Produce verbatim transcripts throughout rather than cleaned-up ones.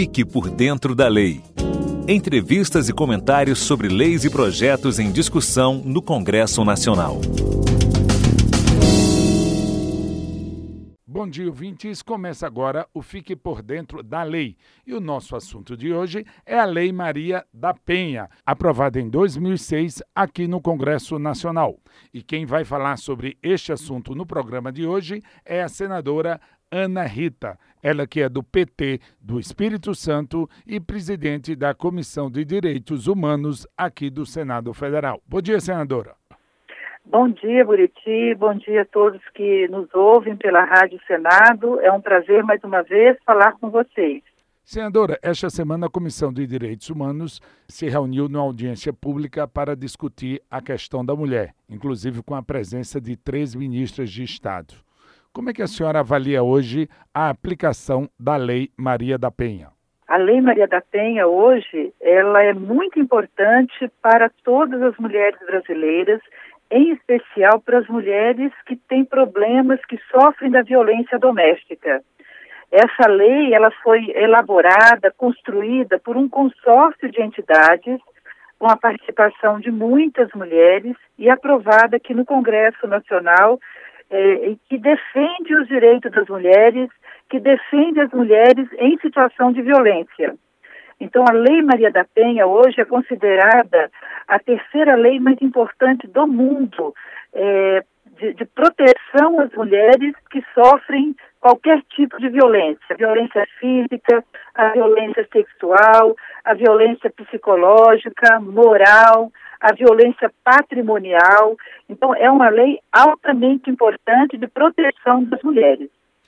Fique por dentro da lei. Entrevistas e comentários sobre leis e projetos em discussão no Congresso Nacional. Bom dia, ouvintes. Começa agora o Fique por Dentro da Lei. E o nosso assunto de hoje é a Lei Maria da Penha, aprovada em dois mil e seis aqui no Congresso Nacional. E quem vai falar sobre este assunto no programa de hoje é a senadora Ana Rita, ela que é do P T do Espírito Santo e presidente da Comissão de Direitos Humanos aqui do Senado Federal. Bom dia, senadora. Bom dia, Buriti. Bom dia a todos que nos ouvem pela Rádio Senado. É um prazer, mais uma vez, falar com vocês. Senadora, esta semana a Comissão de Direitos Humanos se reuniu numa audiência pública para discutir a questão da mulher, inclusive com a presença de três ministras de Estado. Como é que a senhora avalia hoje a aplicação da Lei Maria da Penha? A Lei Maria da Penha hoje, ela é muito importante para todas as mulheres brasileiras, em especial para as mulheres que têm problemas, que sofrem da violência doméstica. Essa lei, ela foi elaborada, construída por um consórcio de entidades, com a participação de muitas mulheres e aprovada aqui no Congresso Nacional, eh, que defende os direitos das mulheres, que defende as mulheres em situação de violência. Então, a Lei Maria da Penha hoje é considerada a terceira lei mais importante do mundo é, de, de proteção às mulheres que sofrem qualquer tipo de violência. A violência física, a violência sexual, a violência psicológica, moral, a violência patrimonial. Então, é uma lei altamente importante de proteção das mulheres.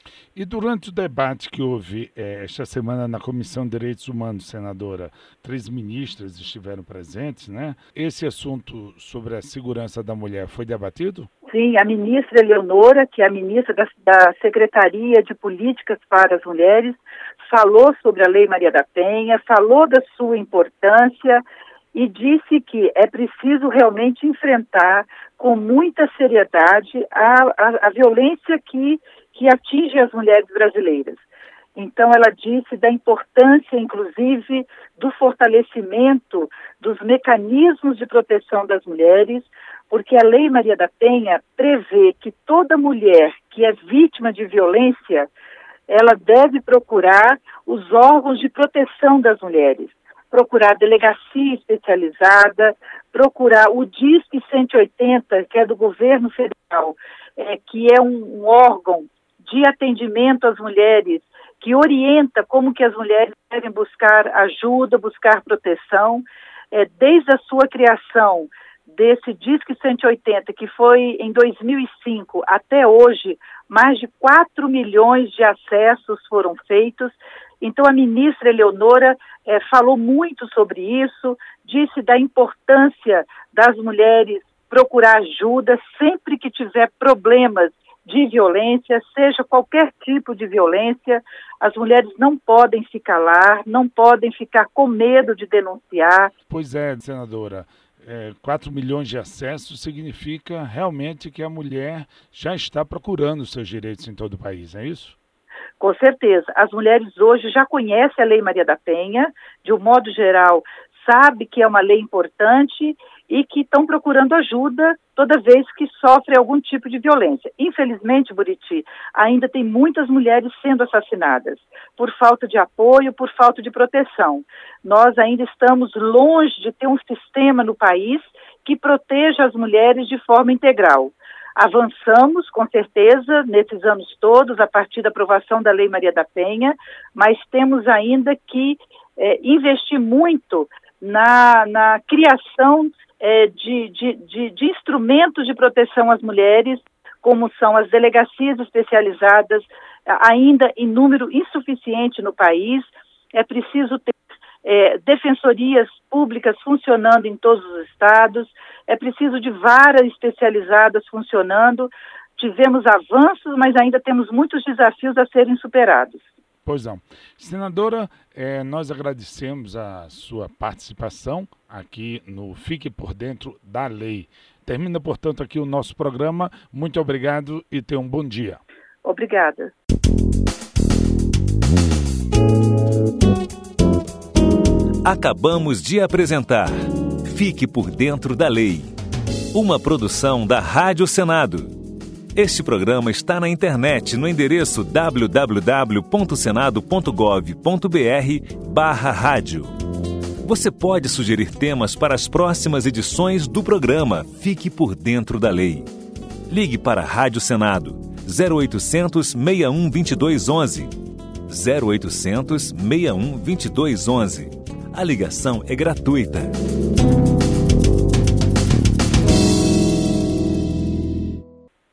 E durante o debate que houve eh, esta semana na Comissão de Direitos Humanos, senadora, três ministras estiveram presentes, né? Esse assunto sobre a segurança da mulher foi debatido? Sim, a ministra Eleonora, que é a ministra da, da Secretaria de Políticas para as Mulheres, falou sobre a Lei Maria da Penha, falou da sua importância e disse que é preciso realmente enfrentar com muita seriedade a, a, a violência que que atinge as mulheres brasileiras. Então, ela disse da importância, inclusive, do fortalecimento dos mecanismos de proteção das mulheres, porque a Lei Maria da Penha prevê que toda mulher que é vítima de violência, ela deve procurar os órgãos de proteção das mulheres, procurar a delegacia especializada, procurar o Disque cento e oitenta, que é do governo federal, é, que é um, um órgão de atendimento às mulheres, que orienta como que as mulheres devem buscar ajuda, buscar proteção. É, desde a sua criação desse Disque cento e oitenta, que foi em dois mil e cinco, até hoje, mais de quatro milhões de acessos foram feitos. Então, a ministra Eleonora é, falou muito sobre isso, disse da importância das mulheres procurar ajuda sempre que tiver problemas de violência, seja qualquer tipo de violência. As mulheres não podem se calar, não podem ficar com medo de denunciar. Pois é, senadora, é, quatro milhões de acessos significa realmente que a mulher já está procurando seus direitos em todo o país, é isso? Com certeza. As mulheres hoje já conhecem a Lei Maria da Penha, de um modo geral, sabe que é uma lei importante e que estão procurando ajuda toda vez que sofrem algum tipo de violência. Infelizmente, Buriti, ainda tem muitas mulheres sendo assassinadas por falta de apoio, por falta de proteção. Nós ainda estamos longe de ter um sistema no país que proteja as mulheres de forma integral. Avançamos, com certeza, nesses anos todos, a partir da aprovação da Lei Maria da Penha, mas temos ainda que é, investir muito na, na criação é, de, de, de, de instrumentos de proteção às mulheres, como são as delegacias especializadas, ainda em número insuficiente no país. É preciso ter é, defensorias públicas funcionando em todos os estados, é preciso de varas especializadas funcionando. Tivemos avanços, mas ainda temos muitos desafios a serem superados. Pois não. Senadora, eh, nós agradecemos a sua participação aqui no Fique por Dentro da Lei. Termina, portanto, aqui o nosso programa. Muito obrigado e tenha um bom dia. Obrigada. Acabamos de apresentar Fique por Dentro da Lei, uma produção da Rádio Senado. Este programa está na internet no endereço w w w ponto senado ponto gov ponto b r barra rádio. Você pode sugerir temas para as próximas edições do programa Fique por Dentro da Lei. Ligue para a Rádio Senado zero oitocentos, seis um, dois dois um um. zero oitocentos, seis um, dois dois um um. A ligação é gratuita.